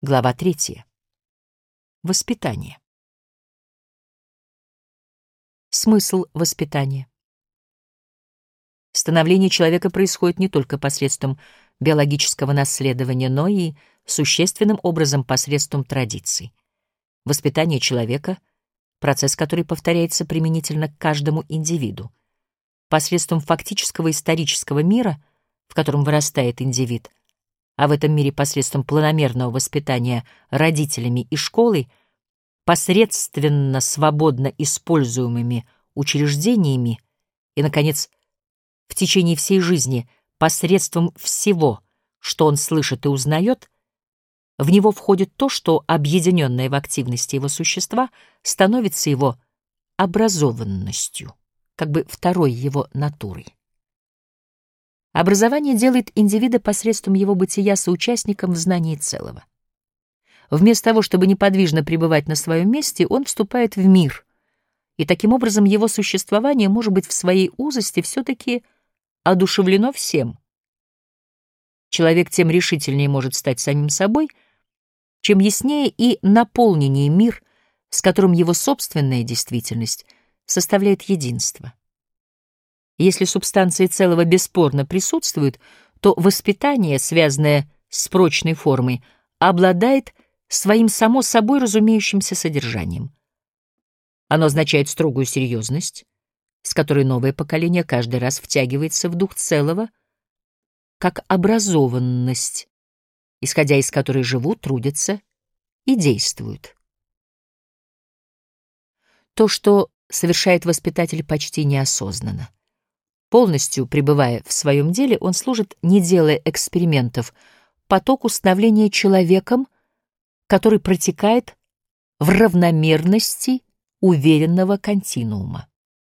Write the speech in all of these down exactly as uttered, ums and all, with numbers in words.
Глава третья. Воспитание. Смысл воспитания. Становление человека происходит не только посредством биологического наследования, но и существенным образом посредством традиций. Воспитание человека — процесс, который повторяется применительно к каждому индивиду. Посредством фактического исторического мира, в котором вырастает индивид, а в этом мире посредством планомерного воспитания родителями и школой, посредственно свободно используемыми учреждениями и, наконец, в течение всей жизни посредством всего, что он слышит и узнает, в него входит то, что, объединенное в активности его существа, становится его образованностью, как бы второй его натурой. Образование делает индивида посредством его бытия соучастником в знании целого. Вместо того, чтобы неподвижно пребывать на своем месте, он вступает в мир, и таким образом его существование может быть в своей узости все-таки одушевлено всем. Человек тем решительнее может стать самим собой, чем яснее и наполненнее мир, с которым его собственная действительность составляет единство. Если субстанции целого бесспорно присутствуют, то воспитание, связанное с прочной формой, обладает своим само собой разумеющимся содержанием. Оно означает строгую серьезность, с которой новое поколение каждый раз втягивается в дух целого, как образованность, исходя из которой живут, трудятся и действуют. То, что совершает воспитатель, почти неосознанно. Полностью пребывая в своем деле, он служит, не делая экспериментов, потоку становления человеком, который протекает в равномерности уверенного континуума.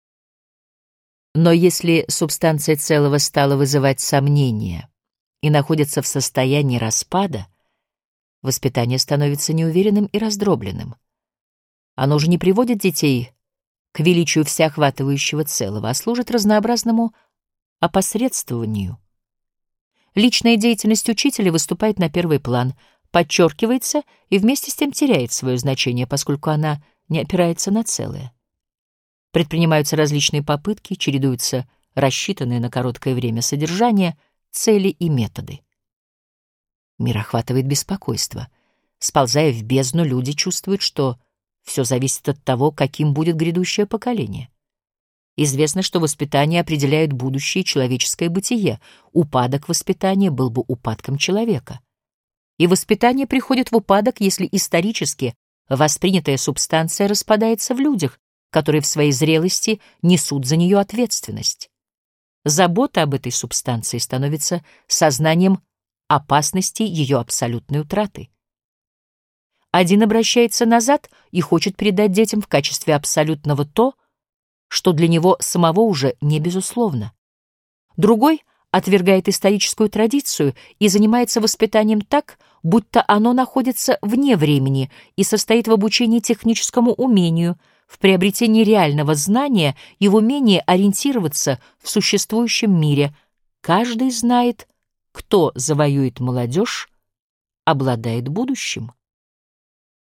Но если субстанция целого стала вызывать сомнения и находится в состоянии распада, воспитание становится неуверенным и раздробленным. Оно уже не приводит детей к величию всеохватывающего целого, а служит разнообразному опосредствованию. Личная деятельность учителя выступает на первый план, подчеркивается и вместе с тем теряет свое значение, поскольку она не опирается на целое. Предпринимаются различные попытки, чередуются рассчитанные на короткое время содержания, цели и методы. Мир охватывает беспокойство. Сползая в бездну, люди чувствуют, что все зависит от того, каким будет грядущее поколение. Известно, что воспитание определяет будущее человеческое бытие. Упадок воспитания был бы упадком человека. И воспитание приходит в упадок, если исторически воспринятая субстанция распадается в людях, которые в своей зрелости несут за нее ответственность. Забота об этой субстанции становится сознанием опасности ее абсолютной утраты. Один обращается назад и хочет передать детям в качестве абсолютного то, что для него самого уже не безусловно. Другой отвергает историческую традицию и занимается воспитанием так, будто оно находится вне времени и состоит в обучении техническому умению, в приобретении реального знания и в умении ориентироваться в существующем мире. Каждый знает, кто завоюет молодежь, обладает будущим.